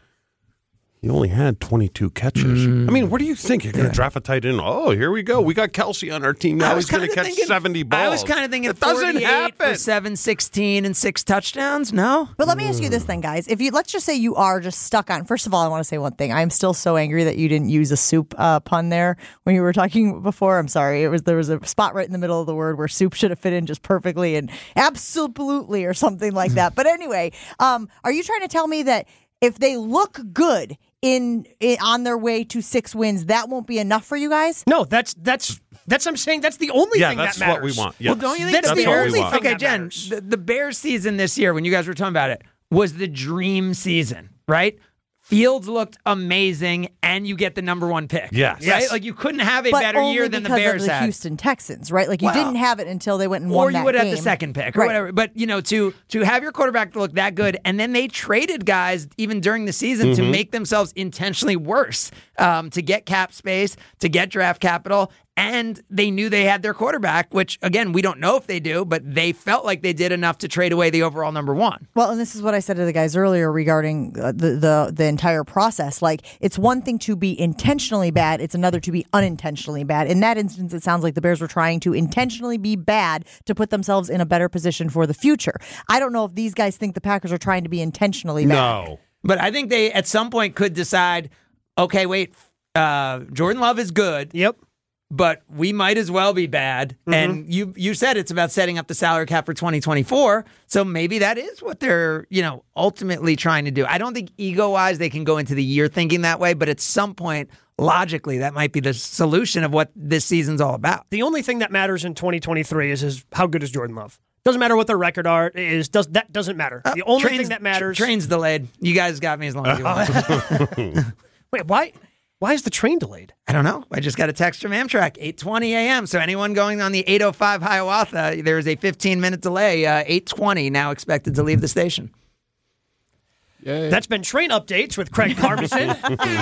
he only had twenty-two catches. Mm. I mean, what do you think? You're going to draft a tight end? Oh, here we go. We got Kelsey on our team now. I was He's going to kinda catch thinking- seventy balls. I was kind of thinking it doesn't forty-eight happen. for seven sixteen and six touchdowns. No? But let me ask you this then, guys. If you let's just say you are just stuck on. First of all, I want to say one thing. I'm still so angry that you didn't use a soup uh, pun there when you were talking before. I'm sorry. It was there was a spot right in the middle of the word where soup should have fit in just perfectly and absolutely or something like that. But anyway, um, are you trying to tell me that if they look good in, in on their way to six wins, that won't be enough for you guys? No, that's that's that's I'm saying that's the only Yeah, thing that's that what matters. we want. Well, Yes. don't you think That's the the what we Bears? want. Okay, that Jen, matters. the, the Bears season this year, when you guys were talking about it, was the dream season, right? Fields looked amazing, and you get the number one pick. Yes. Right? Yes. Like you couldn't have a But better only year than the because Bears of the had. Houston Texans, right? Like you Well, didn't have it until they went and Or won you that would have game. the second pick or Right. whatever. But, you know, to to have your quarterback look that good, and then they traded guys even during the season to make themselves intentionally worse, um, to get cap space, to get draft capital, and they knew they had their quarterback, which, again, we don't know if they do, but they felt like they did enough to trade away the overall number one. Well, and this is what I said to the guys earlier regarding uh, the, the the entire process. Like, it's one thing to be intentionally bad; it's another to be unintentionally bad. In that instance, it sounds like the Bears were trying to intentionally be bad to put themselves in a better position for the future. I don't know if these guys think the Packers are trying to be intentionally bad. No. But I think they, at some point, could decide, okay, wait, uh, Jordan Love is good. Yep. But we might as well be bad. Mm-hmm. And you you said it's about setting up the salary cap for twenty twenty-four. So maybe that is what they're, you know, ultimately trying to do. I don't think ego-wise they can go into the year thinking that way, but at some point, logically, that might be the solution of what this season's all about. The only thing that matters in twenty twenty-three is, is how good is Jordan Love. Doesn't matter what their record are is. Does that doesn't matter. The only Train's- thing that matters. Tra- train's delayed. You guys got me as long as you want. Wait, why? Why is the train delayed? I don't know. I just got a text from Amtrak, eight twenty a.m. So anyone going on the eight oh five Hiawatha, there is a fifteen-minute delay. Uh, eight twenty now expected to leave the station. That's been train updates with Craig Carbison.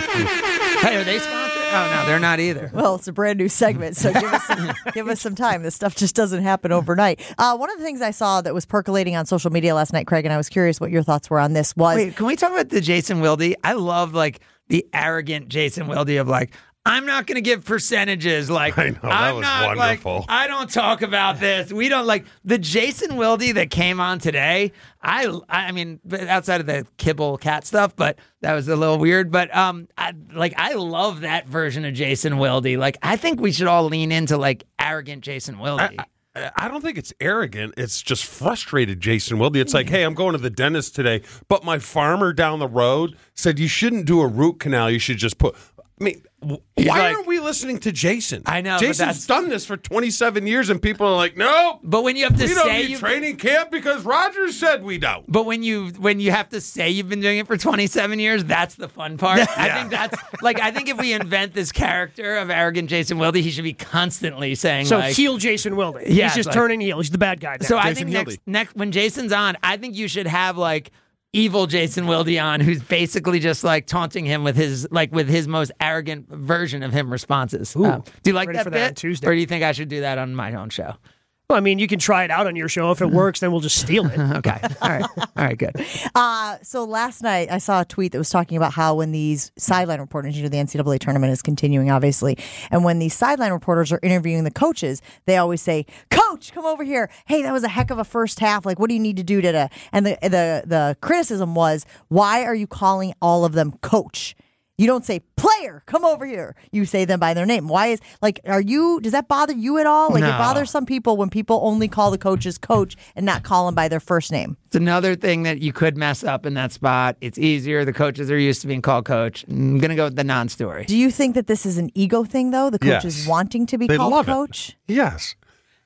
Hey, are they sponsored? Oh, no, they're not either. Well, it's a brand new segment, so give us some, give us some time. This stuff just doesn't happen overnight. Uh, one of the things I saw that was percolating on social media last night, Craig, and I was curious what your thoughts were on this, was Wait, can we talk about the Jason Wilde? I love, like, the arrogant Jason Wilde of, like, I'm not going to give percentages. Like, I know, that I'm was not wonderful. like, I don't talk about this. We don't like the Jason Wilde that came on today. I, I mean, outside of the kibble cat stuff, but that was a little weird. But um, I, like, I love that version of Jason Wilde. Like, I think we should all lean into like arrogant Jason Wilde. I, I, I don't think it's arrogant. It's just frustrated, Jason Wilde. It's like, hey, I'm going to the dentist today, but my farmer down the road said you shouldn't do a root canal. You should just put. I mean, w- He's why like- aren't we listening to Jason? I know, but Jason's that's- done this for twenty-seven years, and people are like, no. But when you have to we don't say need you- training camp because Rogers said we don't. But when you when you have to say you've been doing it for twenty-seven years, that's the fun part. I think that's like I think if we invent this character of arrogant Jason Wilde, he should be constantly saying So like, heel Jason Wilde. Yeah, He's just like- turning heel. He's the bad guy now. So I Jason think Wilde. next, next when Jason's on, I think you should have like evil Jason Wilde on, who's basically just like taunting him with his like with his most arrogant version of him responses. Ooh, Um, do you like ready that for bit, that on Tuesday. or do you think I should do that on my own show? Well, I mean, you can try it out on your show. If it works, then we'll just steal it. Okay, all right, all right, good. Uh, so last night I saw a tweet that was talking about how when these sideline reporters, you know, the N C double A tournament is continuing, obviously, and when these sideline reporters are interviewing the coaches, they always say, "Coach, come over here. Hey, that was a heck of a first half. Like, what do you need to do today?" And the the the criticism was, "Why are you calling all of them coach? You don't say player, come over here. You say them by their name. Why is like are you does that bother you at all? Like No. it bothers some people when people only call the coaches coach and not call them by their first name." It's another thing that you could mess up in that spot. It's easier. The coaches are used to being called coach. I'm going to go with the non-story. Do you think that this is an ego thing though? The coaches Yes. wanting to be They called love coach? it. Yes.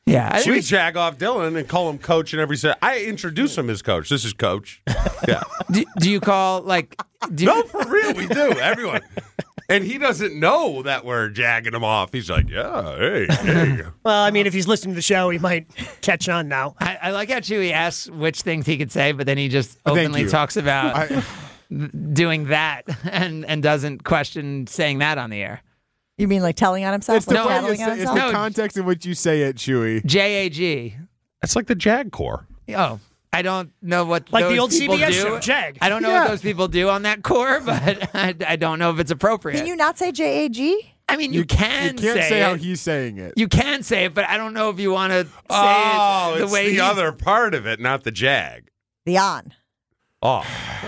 Yeah, I, We jag off Dylan and call him coach and every set. I introduce him as coach. This is coach. Yeah. do, do you call like? Do you, No, for real, we do. Everyone. And he doesn't know that we're jagging him off. He's like, yeah, hey, hey. Well, I mean, if he's listening to the show, he might catch on now. I, I like how Chewy asks which things he could say, but then he just Thank openly you. talks about I, doing that and and doesn't question saying that on the air. You mean like telling on himself? it's the, like way tattling you on say, it's himself? the No. context in which you say it, Chewy. J A G. That's like the Jag Corps. Oh, I don't know what Like the those old people C B S do. show, Jag. I don't know Yeah. what those people do on that core, but I, I don't know if it's appropriate. Can you not say J A G? I mean, you, You, can you can't say, say, how it. he's saying it. You can say it, but I don't know if you want to say Oh, it the it's way the he's- other part of it, not the Jag. The on. Oh.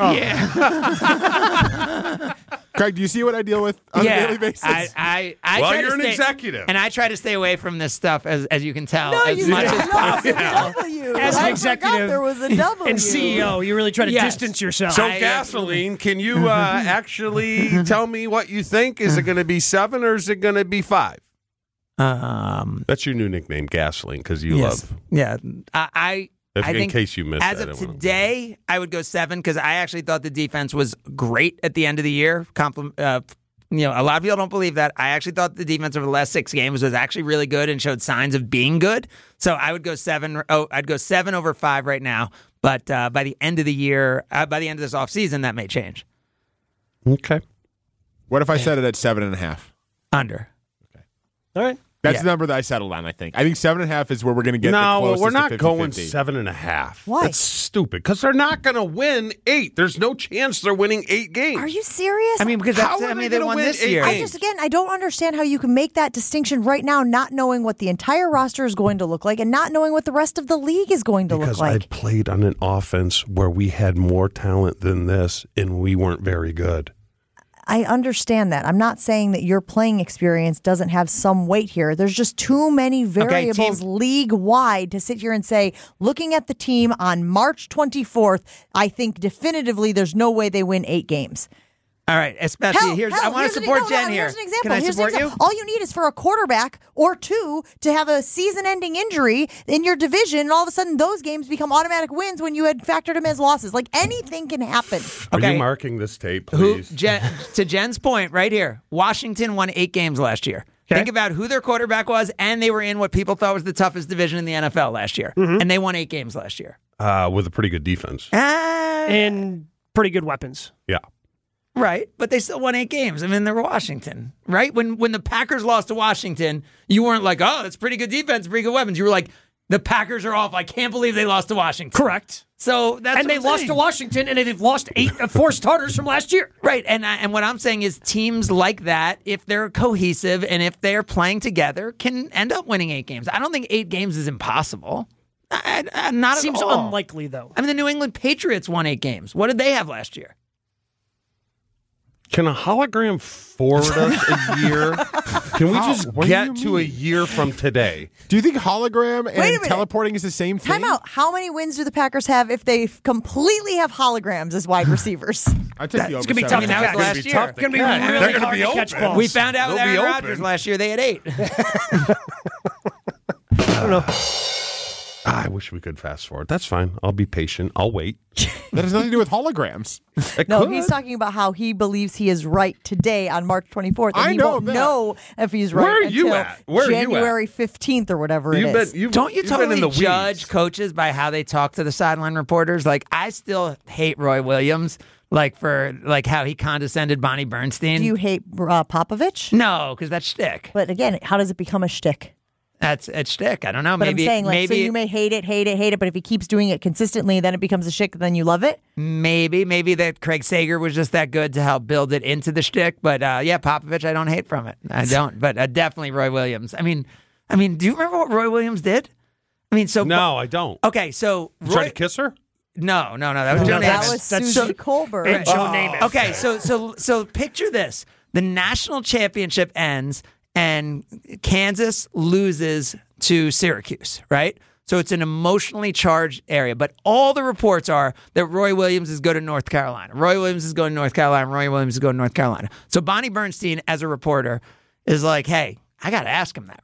Yeah. Craig, do you see what I deal with on yeah. a daily basis? I, I, I Well, try you're to an stay, executive. and I try to stay away from this stuff as as you can tell No, as you much didn't. as No, possible. it's a W. As an I executive forgot there was a W. And C E O, you really try to Yes. distance yourself. So I, uh, gasoline, can you uh, actually tell me what you think? Is it going to be seven or is it going to be five? Um, That's your new nickname, gasoline, because you yes. love. Yeah, I. I If, I in think case you missed as that, of I wanna- today, I would go seven because I actually thought the defense was great at the end of the year. Complim- uh, you know, a lot of people don't believe that. I actually thought the defense over the last six games was actually really good and showed signs of being good. So I would go seven. Oh, I'd go seven over five right now. But uh, by the end of the year, uh, by the end of this offseason, that may change. Okay. What if I set it at seven and a half? Under. All right. That's Yeah. the number that I settled on, I think. I think seven and a half is where we're going to get the No, closest we're to not going fifty-fifty. seven and a half. Why? That's stupid because they're not going to win eight. There's no chance they're winning eight games. Are you serious? I mean, because How that's, are I they mean, they gonna won win this eight year. I games? just, again, I don't understand how you can make that distinction right now, not knowing what the entire roster is going to look like and not knowing what the rest of the league is going to because look like. I played on an offense where we had more talent than this, and we weren't very good. I understand that. I'm not saying that your playing experience doesn't have some weight here. There's just too many variables team- league-wide to sit here and say, looking at the team on March twenty-fourth, I think definitively there's no way they win eight games. All right, especially Hell, here's. hell, I want here's to an- support no, no, Jen here. Here's an example. Can I Here's an support you? example. All you need is for a quarterback or two to have a season-ending injury in your division, and all of a sudden those games become automatic wins when you had factored them as losses. Like anything can happen. Are Okay. you marking this tape, Who, please? Jen, to Jen's point right here, Washington won eight games last year. Okay. Think about who their quarterback was, and they were in what people thought was the toughest division in the N F L last year, and they won eight games last year. Uh, with a pretty good defense. Ah, And pretty good weapons. Yeah. right, but they still won eight games. I mean, they were Washington, right? When when the Packers lost to Washington, you weren't like, oh, that's pretty good defense, pretty good weapons. You were like, the Packers are off. I can't believe they lost to Washington. Correct. So that's and what they I'm lost saying. to Washington, and they've lost eight, uh, four starters from last year. Right, and I, and what I'm saying is teams like that, if they're cohesive and if they're playing together, can end up winning eight games. I don't think eight games is impossible. I, I, not Seems at all. unlikely, though. I mean, the New England Patriots won eight games. What did they have last year? Can a hologram forward us a year? Can we How? just What do get you to a mean? year from today? Do you think hologram Wait a and minute. teleporting is the same thing? Time out. How many wins do the Packers have if they completely have holograms as wide receivers? I take the It's over gonna be tough seven. to that was catch. last It's year. gonna be, Gonna be really They're gonna hard be to catch open. balls. We found out with They'll be Aaron open. Rodgers last year. They had eight. I don't know. Ah, I wish we could fast forward. That's fine. I'll be patient. I'll wait. That has nothing to do with holograms. It No, could. he's talking about how he believes he is right today on March twenty-fourth. And I he know won't that. know if he's right Where are you until at? Where are you at? January fifteenth or whatever You've it is. been, you've, Don't you you've been totally in the weeds. judge coaches by how they talk to the sideline reporters? Like, I still hate Roy Williams, like for like how he condescended Bonnie Bernstein. Do you hate uh, Popovich? No, because that's shtick. But again, how does it become a shtick? That's it's shtick. I don't know. But maybe I'm saying, like, maybe so you may hate it, hate it, hate it, but if he keeps doing it consistently, then it becomes a shtick, then you love it? maybe maybe that Craig Sager was just that good to help build it into the shtick. But uh, yeah, Popovich, I don't hate from it. I don't. But uh, definitely Roy Williams. I mean, I mean, do you remember what Roy Williams did? I mean, so No, I don't. okay, so You tried Roy, to kiss her? no, no, no, that was No, Joe that Namath. was that's- Susie so- Colbert. And Joe Namath. Okay, so so so picture this: the national championship ends, and Kansas loses to Syracuse, right? So it's an emotionally charged area, but all the reports are that Roy Williams is going to North Carolina. Roy Williams is going to North Carolina. Roy Williams is going to North Carolina. So Bonnie Bernstein, as a reporter, is like, "Hey, I got to ask him that, right?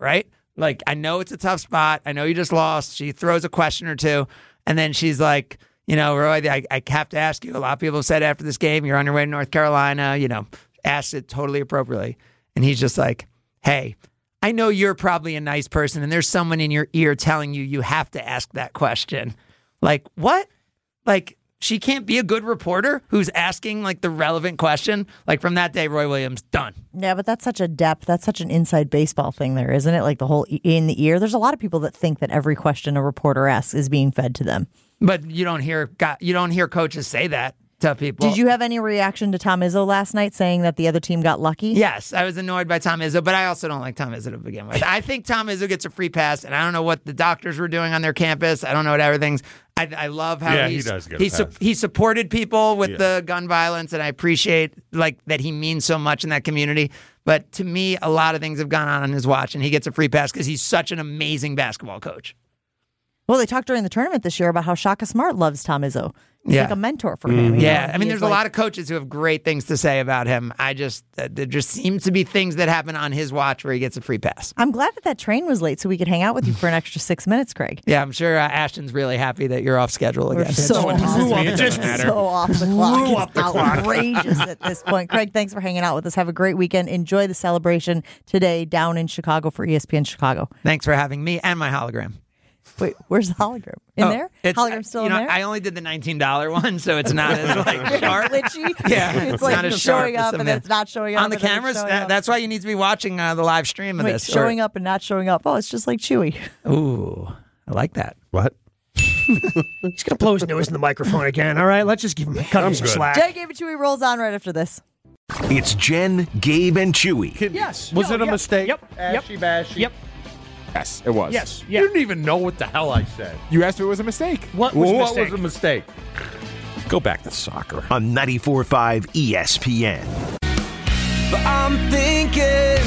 Like, I know it's a tough spot. I know you just lost. She throws a question or two, and then she's like, you know, Roy, I, I have to ask you. A lot of people have said after this game, you're on your way to North Carolina, you know, asked it totally appropriately. And he's just like, hey, I know you're probably a nice person, and there's someone in your ear telling you you have to ask that question. Like, what? Like, she can't be a good reporter who's asking, like, the relevant question. Like, from that day, Roy Williams, done. Yeah, but that's such a depth. That's such an inside baseball thing there, isn't it? Like the whole e- in the ear. There's a lot of people that think that every question a reporter asks is being fed to them. But you don't hear you don't hear coaches say that to people. Did you have any reaction to Tom Izzo last night saying that the other team got lucky? Yes, I was annoyed by Tom Izzo, but I also don't like Tom Izzo to begin with. I think Tom Izzo gets a free pass, and I don't know what the doctors were doing on their campus. I don't know what everything's. I, I love how Yeah, he's, he does get a he, su- pass. he supported people with Yeah. the gun violence, and I appreciate like that he means so much in that community. But to me, a lot of things have gone on on his watch, and he gets a free pass because he's such an amazing basketball coach. Well, they talked during the tournament this year about how Shaka Smart loves Tom Izzo. He's Yeah. like a mentor for him. you Yeah, know? I mean, He there's is a like- lot of coaches who have great things to say about him. I just, uh, there just seems to be things that happen on his watch where he gets a free pass. I'm glad that that train was late so we could hang out with you for an extra six minutes, Craig. Yeah, I'm sure uh, Ashton's really happy that you're off schedule We're again. so off, It doesn't matter. so off the Blew clock. up It's the clock. outrageous at this point. Craig, thanks for hanging out with us. Have a great weekend. Enjoy the celebration today down in Chicago for E S P N Chicago. Thanks for having me and my hologram. Wait, where's the hologram? In Oh, there? it's- Hologram's still you in know, there? I only did the nineteen dollar one, so it's not as like sharp. Glitchy? Yeah, It's like not as showing sharp as up some and then of it's not showing up. on the and then it's cameras. showing That, up. that's why you need to be watching uh, the live stream of Wait, this. showing up and not showing up. Oh, it's just like Chewy. Ooh, I like that. What? He's going to blow his nose in the microphone again. All right, let's just give him cut him some good. slack. Jay Gabe and Chewy rolls on right after this. It's Jen, Gabe, and Chewy. Yes. Was Yo, it a yep, mistake? Yep. Yep. Ashy bashy? Yep. Yes, it was. Yes. You Yeah. didn't even know what the hell I said. You asked if it was a mistake. What was what mistake? was a mistake? Go back to soccer. On ninety-four point five E S P N. But I'm thinking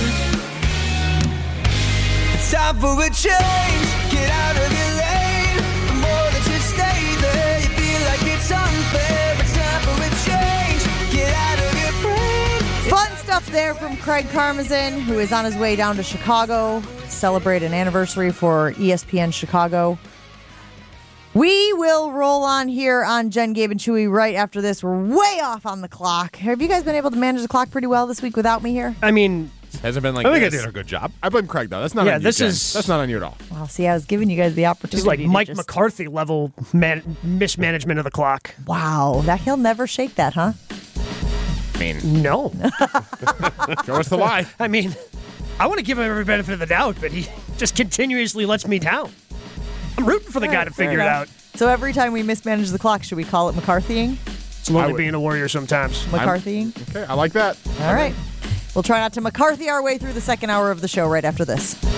it's time for a change. Get out of your lane. The more that you stay there, you feel like it's unfair. It's time for a change. Get out of your brain. Fun stuff there from Craig Karmazin, who is on his way down to Chicago to celebrate an anniversary for E S P N Chicago. We will roll on here on Jen, Gabe, and Chewy right after this. We're way off on the clock. Have you guys been able to manage the clock pretty well this week without me here? I mean, Hasn't been like I think this. I did a good job. I blame Craig though. That's not Yeah, on you, this Jen. is- That's not on you at all. Well, see, I was giving you guys the opportunity. this is like to Mike just- McCarthy level man- mismanagement of the clock. Wow, that he'll never shake that, huh? I mean, No. show us the lie. I mean, I want to give him every benefit of the doubt, but he just continuously lets me down. I'm rooting for the guy to figure it out. So every time we mismanage the clock, should we call it McCarthying? It's lonely I would- being a warrior sometimes. McCarthying? Okay, I like that. All right. We'll try not to McCarthy our way through the second hour of the show right after this.